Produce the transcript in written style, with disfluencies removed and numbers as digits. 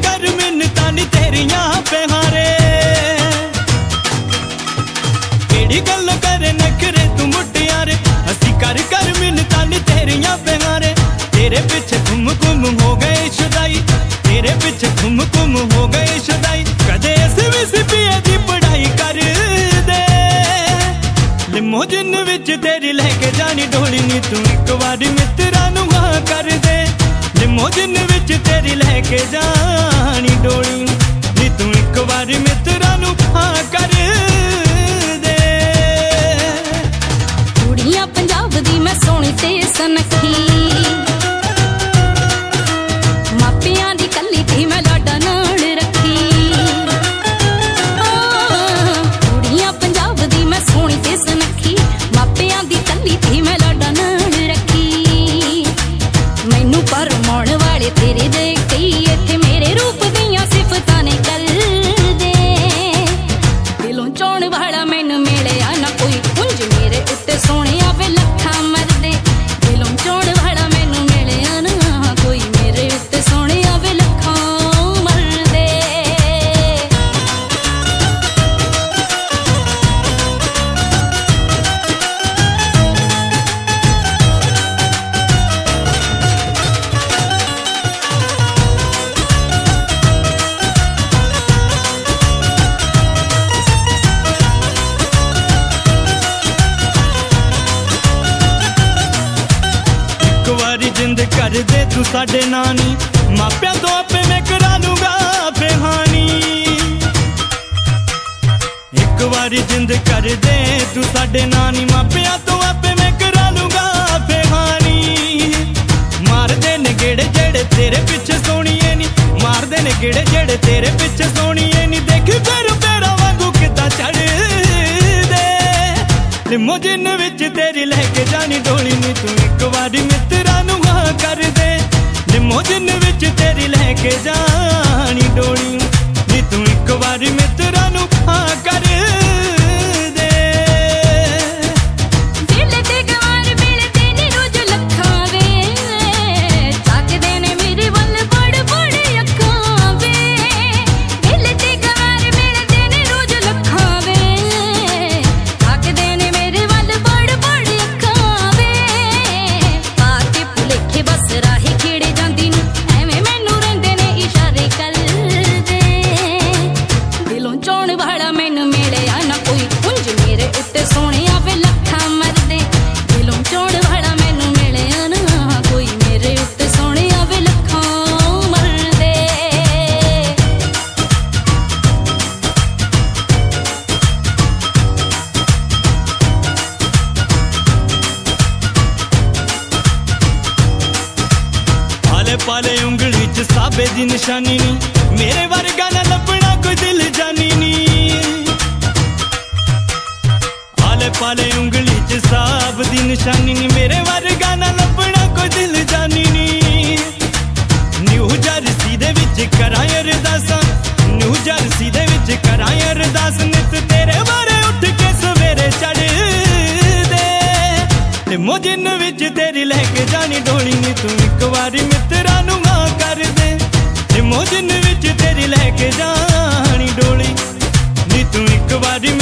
कर मिन्नतां नी तेरियां पिहारे केड़ी गल करे नखरे तू मुटियारे असी कर कर मिन्नतां नी तेरियां पिहारे तेरे पिछे घुम घुम हो गए शुदाई तेरे पिछे घुम घुम हो गए शुदाई कदे SVCPA दी पढ़ाई कर दे लिमोजिन विच तेरी लैके जानी डोली नी तू एक बारी मित्रा नू हाँ कर दे लिमोजिन विच तेरी लैके जानी डोली नी तू एक बारी मित्रा नू हाँ कर दे कुड़ियां पंजाब दी मैं सोहनी ते सनखी मापियां दी कल्ली थी मैं लाडा नाल रखी कुड़ियां पंजाब दी मैं सोहनी ते सनखी मापियां दी कल्ली थी मैं लाडा नाल रखी मैनू परमाउण वाले तेरे देख के इत्थे मेरे रूप दियां सिफतां ने कर दे दिलों चौण वाला मैनू मिलिया ना कोई पुंज मेरे उत्ते सोहणे आवे लखां मरदे दिलों चौण वाला मैनू मिलिया ना कोई मेरे उत्ते सोहणे आवे लखां मरदे जिंद कर दे तू साडे नानी मापिया तो आपे मैं करा लूंगा बेहानी एक बारी जिंद कर दे तू साडे नानी मापिया तो आपे मैं करा लूंगा बेहानी मार दे ने गेड़े जेड़े तेरे पिछे सोहणीए नी मार दे ने गेड़े जेड़े तेरे पिछे सोहणीए नी देख फिर पैरा वांगू किदां चढ़ दे लिमोजिन विच तेरी लैके जानी डोली नी तू एक बारी मित्रा नू हाँ कर दे लिमोजिन विच तेरी लैके जानी डोली नी तू एक बारी मित्रा नू हाँ कर दे दिल ते गवार मिलदे ने रोज लखां वे ताकदे ने मेरे वल बड़ बड़ अखां वे दिल ते गवार मिलदे ने रोज लखां वे ताकदे ने मेरे वल बड़ बड़ अखां वे पाके भुलेखे बस राही खेड़े जांदी नू एवें मैनू रहिंदे ने इशारे कर दे दिलों चौण वाला मैनू मिलिया ना कोई पुंज मेरे उत्ते सोहणे आवे लखां मरदे दिलों चौण वाला मैनू मिलिया ना कोई मेरे उत्ते सोहणे आवे लखां मरदे आले पाले उंगली च साबे दी निशानी नी मेरे वर्गा ना लभना कोई दिल जानी नी आले पाले उंगली च साब दी निशानी नी मेरे वर्गा ना लभना कोई दिल जानी नी न्यू जर्सी दे विच करां अरदासां न्यू जर्सी दे विच करां अरदास नित तेरे बारे उठ के सवेरे चढ़ दे लिमोजिन विच तेरी लैके जानी डोली नी तू एक बारी मित्रा नू हाँ कर दे लिमोजिन विच तेरी लैके जानी डोली नी तू एक बारी